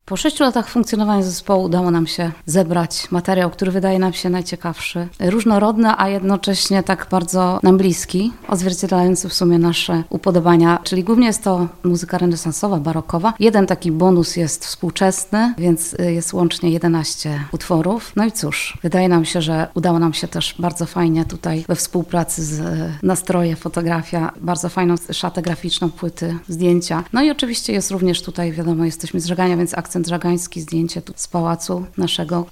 Po 6 latach funkcjonowania zespołu udało nam się zebrać materiał, który wydaje nam się najciekawszy, różnorodny, a jednocześnie tak bardzo nam bliski, odzwierciedlający w sumie nasze upodobania, czyli głównie jest to muzyka renesansowa, barokowa. Jeden taki bonus jest współczesny, więc jest łącznie 11 utworów. No i cóż, wydaje nam się, że udało nam się też bardzo fajnie tutaj we współpracy z nastroje, fotografia, bardzo fajną szatę graficzną, płyty, zdjęcia. No i oczywiście jest również tutaj, wiadomo, jesteśmy z Żegania, więc akcent żagański, zdjęcie tu z pałacu naszego,